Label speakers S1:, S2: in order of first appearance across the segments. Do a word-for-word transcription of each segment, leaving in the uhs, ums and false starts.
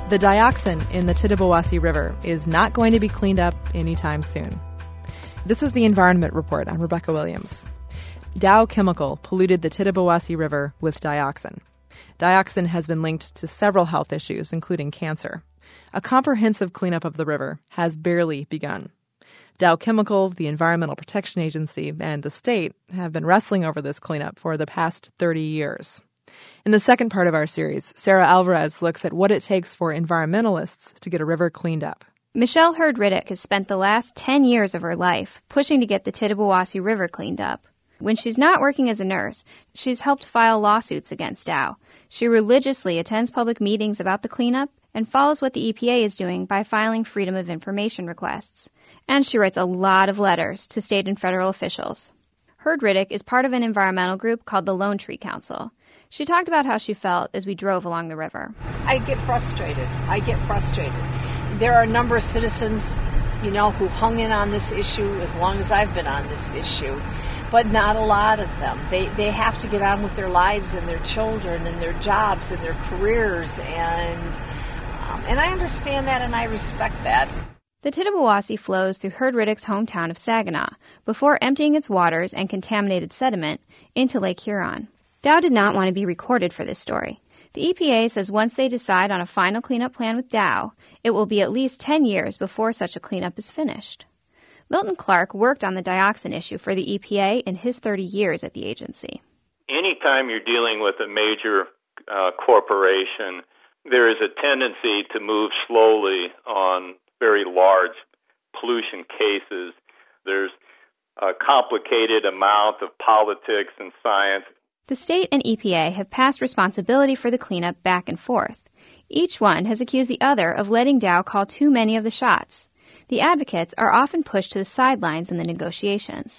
S1: The dioxin in the Tittabawassee River is not going to be cleaned up anytime soon. This is the Environment Report. I'm Rebecca Williams. Dow Chemical polluted the Tittabawassee River with dioxin. Dioxin has been linked to several health issues, including cancer. A comprehensive cleanup of the river has barely begun. Dow Chemical, the Environmental Protection Agency, and the state have been wrestling over this cleanup for the past thirty years. In the second part of our series, Sarah Alvarez looks at what it takes for environmentalists to get a river cleaned up.
S2: Michelle Hurd-Riddick has spent the last ten years of her life pushing to get the Tittabawassee River cleaned up. When she's not working as a nurse, she's helped file lawsuits against Dow. She religiously attends public meetings about the cleanup and follows what the E P A is doing by filing Freedom of Information requests. And she writes a lot of letters to state and federal officials. Hurd-Riddick is part of an environmental group called the Lone Tree Council. She talked about how she felt as we drove along the river.
S3: I get frustrated. I get frustrated. There are a number of citizens, you know, who've hung in on this issue as long as I've been on this issue, but not a lot of them. They they have to get on with their lives and their children and their jobs and their careers, and um, and I understand that and I respect that.
S2: The Tittabawassee flows through Hurd-Riddick's hometown of Saginaw before emptying its waters and contaminated sediment into Lake Huron. Dow did not want to be recorded for this story. The E P A says once they decide on a final cleanup plan with Dow, it will be at least ten years before such a cleanup is finished. Milton Clark worked on the dioxin issue for the E P A in his thirty years at the agency.
S4: Anytime you're dealing with a major uh, corporation, there is a tendency to move slowly on very large pollution cases. There's a complicated amount of politics and science.
S2: The state and E P A have passed responsibility for the cleanup back and forth. Each one has accused the other of letting Dow call too many of the shots. The advocates are often pushed to the sidelines in the negotiations.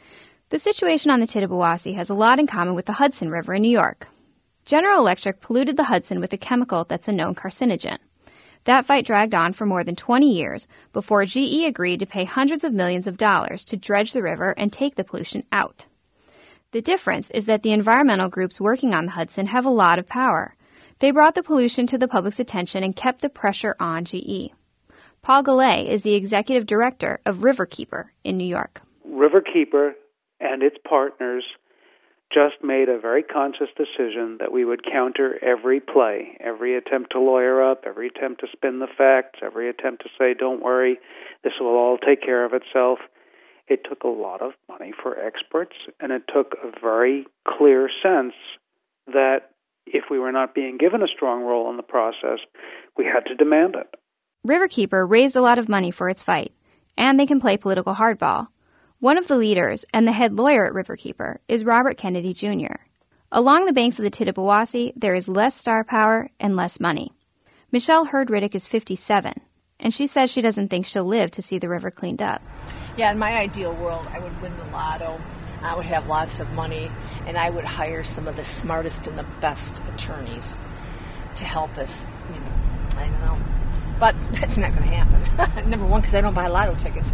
S2: The situation on the Tittabawassee has a lot in common with the Hudson River in New York. General Electric polluted the Hudson with a chemical that's a known carcinogen. That fight dragged on for more than twenty years before G E agreed to pay hundreds of millions of dollars to dredge the river and take the pollution out. The difference is that the environmental groups working on the Hudson have a lot of power. They brought the pollution to the public's attention and kept the pressure on G E. Paul Gallay is the executive director of Riverkeeper in New York.
S5: Riverkeeper and its partners just made a very conscious decision that we would counter every play, every attempt to lawyer up, every attempt to spin the facts, every attempt to say, don't worry, this will all take care of itself. It took a lot of money for experts, and it took a very clear sense that if we were not being given a strong role in the process, we had to demand it.
S2: Riverkeeper raised a lot of money for its fight, and they can play political hardball. One of the leaders and the head lawyer at Riverkeeper is Robert Kennedy Junior Along the banks of the Tittabawassee, there is less star power and less money. Michelle Hurd-Riddick is fifty-seven, and she says she doesn't think she'll live to see the river cleaned up.
S3: Yeah, in my ideal world, I would win the lotto, I would have lots of money, and I would hire some of the smartest and the best attorneys to help us, you know, I don't know. But that's not going to happen. Number one, because I don't buy lotto tickets.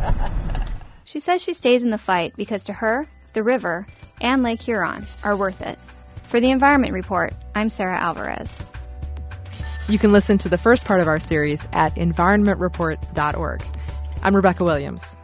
S2: She says she stays in the fight because to her, the river and Lake Huron are worth it. For the Environment Report, I'm Sarah Alvarez.
S1: You can listen to the first part of our series at environment report dot org. I'm Rebecca Williams.